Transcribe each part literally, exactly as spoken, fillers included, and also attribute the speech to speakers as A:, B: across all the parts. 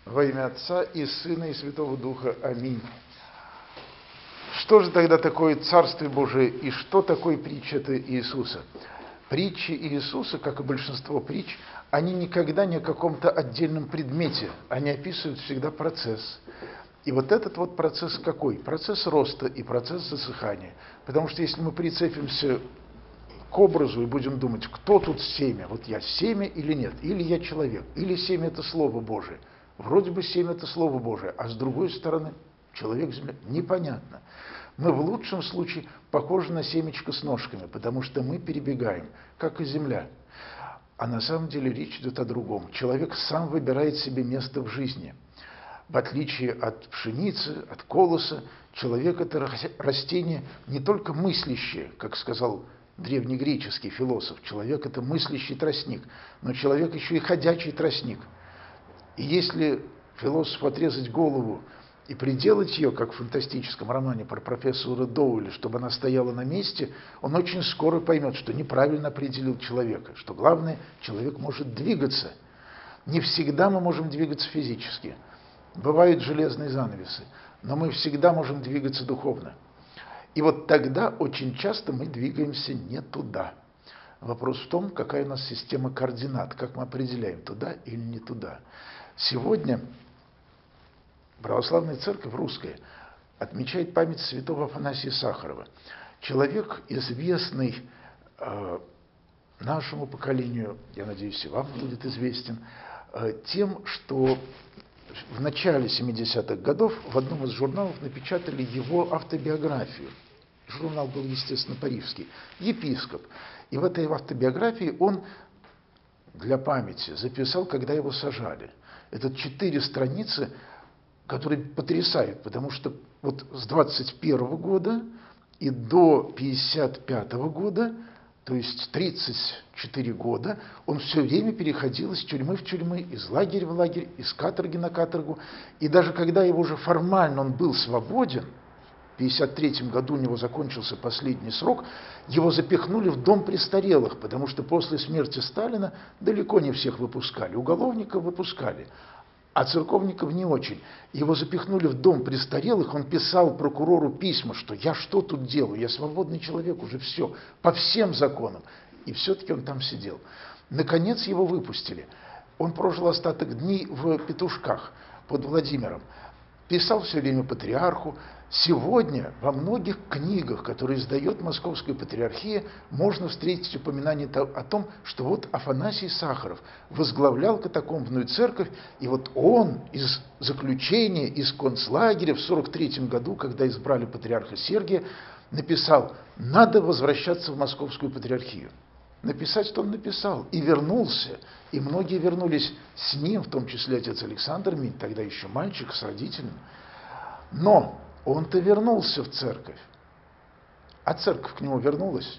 A: Во имя Отца и Сына и Святого Духа. Аминь. Что же тогда такое Царствие Божие и что такое притча-то Иисуса? Притчи Иисуса, как и большинство притч, они никогда не о каком-то отдельном предмете, они описывают всегда процесс. И вот этот вот процесс какой? Процесс роста и процесс засыхания. Потому что если мы прицепимся к образу и будем думать, кто тут семя, вот я семя или нет, или я человек, или семя это Слово Божие. Вроде бы семя это Слово Божие, а с другой стороны человек, земля, непонятно. Мы в лучшем случае похожи на семечко с ножками, потому что мы перебегаем, как и земля. А на самом деле речь идет о другом. Человек сам выбирает себе место в жизни. В отличие от пшеницы, от колоса, человек – это растение не только мыслящее, как сказал древнегреческий философ. Человек – это мыслящий тростник, но человек еще и ходячий тростник. И если философу отрезать голову и приделать ее, как в фантастическом романе про профессора Доуэля, чтобы она стояла на месте, он очень скоро поймет, что неправильно определил человека, что главное, человек может двигаться. Не всегда мы можем двигаться физически. Бывают железные занавесы, но мы всегда можем двигаться духовно. И вот тогда очень часто мы двигаемся не туда. Вопрос в том, какая у нас система координат, как мы определяем, туда или не туда. Сегодня Православная Церковь русская отмечает память святого Афанасия Сахарова. Человек, известный э, нашему поколению, я надеюсь, и вам будет известен, э, тем, что в начале семидесятых годов в одном из журналов напечатали его автобиографию. Журнал был, естественно, парижский. Епископ. И в этой автобиографии он для памяти записал, когда его сажали. Это четыре страницы, которые потрясают, потому что вот с двадцать первого года и до пятьдесят пятого года, то есть тридцать четыре года, он все время переходил из тюрьмы в тюрьму, из лагеря в лагерь, из каторги на каторгу. И даже когда его уже формально он был свободен, в пятьдесят третьем году у него закончился последний срок, его запихнули в дом престарелых, потому что после смерти Сталина далеко не всех выпускали. Уголовников выпускали, а церковников не очень. Его запихнули в дом престарелых, он писал прокурору письма, что я что тут делаю, я свободный человек, уже все, по всем законам. И все-таки он там сидел. Наконец его выпустили. Он прожил остаток дней в Петушках под Владимиром. Писал все время патриарху. Сегодня во многих книгах, которые издает Московская Патриархия, можно встретить упоминание о том, что вот Афанасий Сахаров возглавлял катакомбную церковь, и вот он из заключения, из концлагеря в сорок третьем году, когда избрали патриарха Сергия, написал: «Надо возвращаться в Московскую Патриархию». Написать, что он написал, и вернулся, и многие вернулись с ним, в том числе отец Александр Минь, тогда еще мальчик с родителями. Но он-то вернулся в церковь, а церковь к нему вернулась.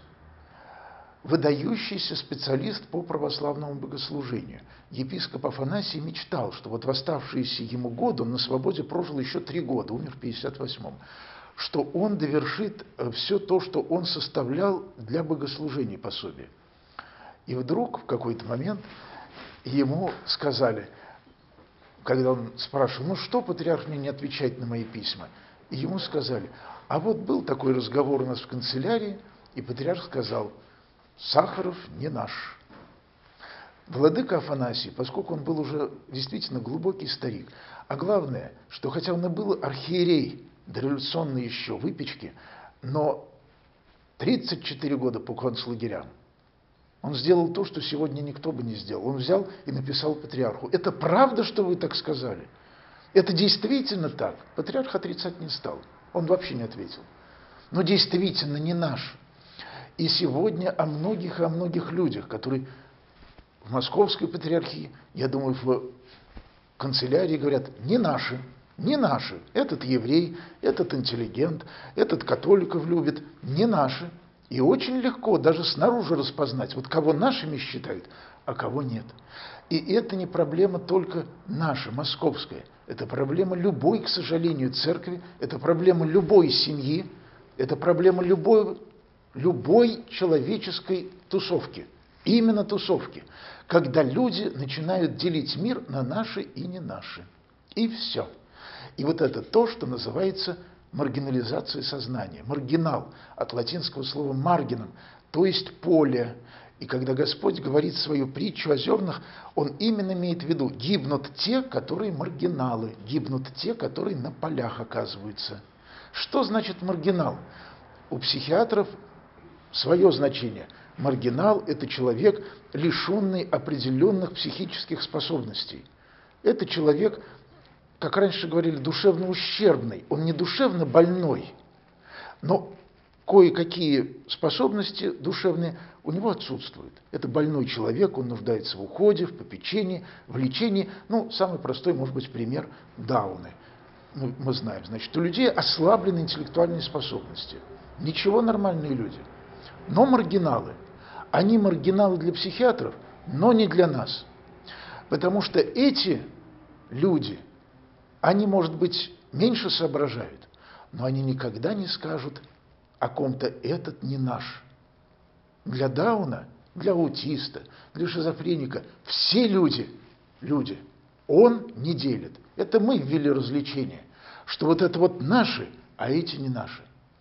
A: Выдающийся специалист по православному богослужению. Епископ Афанасий мечтал, что вот в оставшиеся ему годы, он на свободе прожил еще три года, умер в пятьдесят восьмом, что он довершит все то, что он составлял для богослужения пособия. И вдруг в какой-то момент ему сказали, когда он спрашивал, ну что патриарх мне не отвечает на мои письма? И ему сказали, а вот был такой разговор у нас в канцелярии, и патриарх сказал, Сахаров не наш. Владыка Афанасий, поскольку он был уже действительно глубокий старик, а главное, что хотя он и был архиерей, дореволюционной еще выпечки, но тридцать четыре года по концлагерям он сделал то, что сегодня никто бы не сделал. Он взял и написал патриарху. Это правда, что вы так сказали? Это действительно так? Патриарх отрицать не стал. Он вообще не ответил. Но действительно не наш. И сегодня о многих и о многих людях, которые в Московской Патриархии, я думаю, в канцелярии говорят, не наши. Не наши. Этот еврей, этот интеллигент, этот католиков любит. Не наши. И очень легко даже снаружи распознать, вот кого нашими считают, а кого нет. И это не проблема только наша, московская. Это проблема любой, к сожалению, церкви, это проблема любой семьи, это проблема любой, любой человеческой тусовки. Именно тусовки. Когда люди начинают делить мир на наши и не наши. И все. И вот это то, что называется маргинализацией сознания. Маргинал от латинского слова «маргином», то есть поле. И когда Господь говорит свою притчу о зернах, Он именно имеет в виду: гибнут те, которые маргиналы, гибнут те, которые на полях оказываются. Что значит маргинал? У психиатров свое значение. Маргинал – это человек, лишенный определенных психических способностей. Это человек, как раньше говорили, душевно ущербный. Он не душевно больной, но кое-какие способности душевные у него отсутствуют. Это больной человек, он нуждается в уходе, в попечении, в лечении. Ну, самый простой, может быть, пример – Дауны. Мы, мы знаем, значит, у людей ослаблены интеллектуальные способности. Ничего, нормальные люди. Но маргиналы. Они маргиналы для психиатров, но не для нас. Потому что эти люди, они, может быть, меньше соображают, но они никогда не скажут о ком-то: этот не наш. Для Дауна, для аутиста, для шизофреника все люди, люди, он не делит. Это мы ввели развлечение, что вот это вот наши, а эти не наши.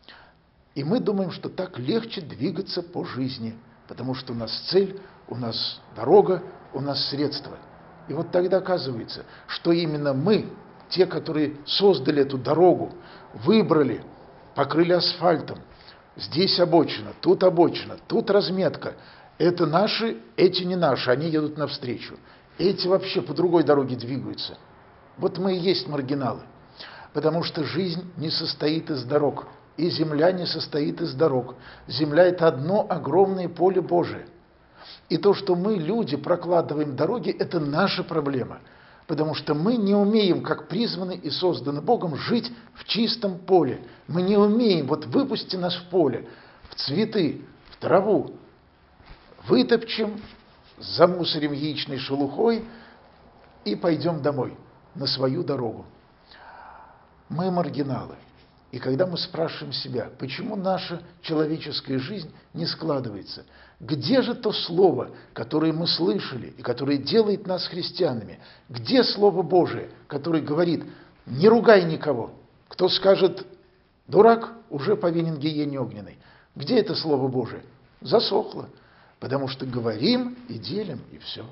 A: И мы думаем, что так легче двигаться по жизни, потому что у нас цель, у нас дорога, у нас средства. И вот тогда оказывается, что именно мы, те, которые создали эту дорогу, выбрали, покрыли асфальтом, здесь обочина, тут обочина, тут разметка, это наши, эти не наши, они едут навстречу. Эти вообще по другой дороге двигаются. Вот мы и есть маргиналы, потому что жизнь не состоит из дорог. И земля не состоит из дорог. Земля – это одно огромное поле Божие. И то, что мы, люди, прокладываем дороги, это наша проблема. Потому что мы не умеем, как призваны и созданы Богом, жить в чистом поле. Мы не умеем, вот выпусти нас в поле, в цветы, в траву, вытопчем, замусорим яичной шелухой и пойдем домой, на свою дорогу. Мы маргиналы. И когда мы спрашиваем себя, почему наша человеческая жизнь не складывается, где же то слово, которое мы слышали и которое делает нас христианами? Где Слово Божие, которое говорит: не ругай никого? Кто скажет дурак, уже повинен гиене огненной. Где это Слово Божие? Засохло, потому что говорим и делим, и все.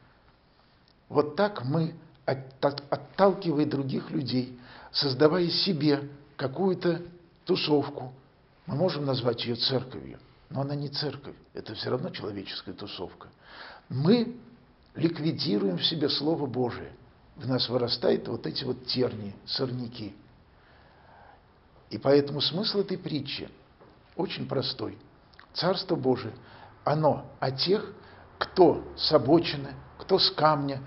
A: Вот так мы, отталкивая других людей, создавая себе какую-то тусовку, мы можем назвать ее церковью, но она не церковь, это все равно человеческая тусовка. Мы ликвидируем в себе Слово Божие, в нас вырастают вот эти вот тернии, сорняки. И поэтому смысл этой притчи очень простой. Царство Божие, оно о тех, кто с обочины, кто с камня,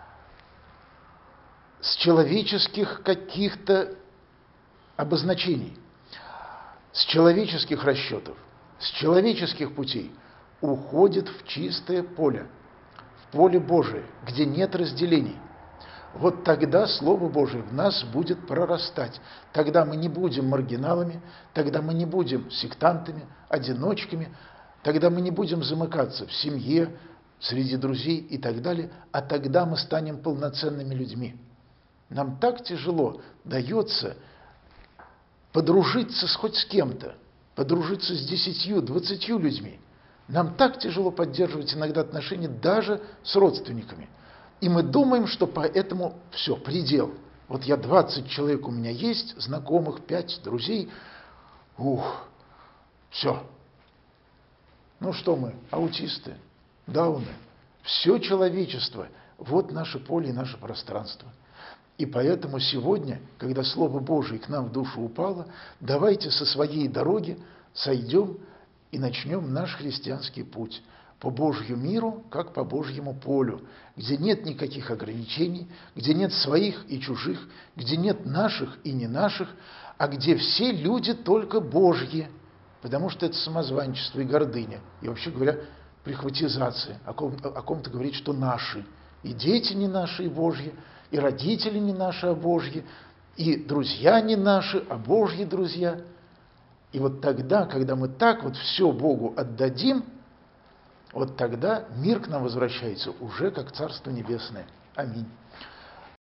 A: с человеческих каких-то обозначений, с человеческих расчетов, с человеческих путей уходит в чистое поле, в поле Божие, где нет разделений. Вот тогда Слово Божие в нас будет прорастать. Тогда мы не будем маргиналами, тогда мы не будем сектантами, одиночками, тогда мы не будем замыкаться в семье, среди друзей и так далее, а тогда мы станем полноценными людьми. Нам так тяжело дается подружиться с хоть с кем-то, подружиться с десятью, двадцатью людьми. Нам так тяжело поддерживать иногда отношения даже с родственниками. И мы думаем, что поэтому все, предел. Вот я двадцать человек у меня есть, знакомых, пять друзей. Ух, все. Ну что мы, аутисты, дауны. Все человечество, вот наше поле и наше пространство. И поэтому сегодня, когда Слово Божие к нам в душу упало, давайте со своей дороги сойдем и начнем наш христианский путь по Божью миру, как по Божьему полю, где нет никаких ограничений, где нет своих и чужих, где нет наших и не наших, а где все люди только Божьи, потому что это самозванчество и гордыня, и вообще говоря, прихватизация, о ком-то, о ком-то говорить, что наши, и дети не наши, и Божьи, и родители не наши, а Божьи, и друзья не наши, а Божьи друзья. И вот тогда, когда мы так вот все Богу отдадим, вот тогда мир к нам возвращается уже как Царство Небесное. Аминь.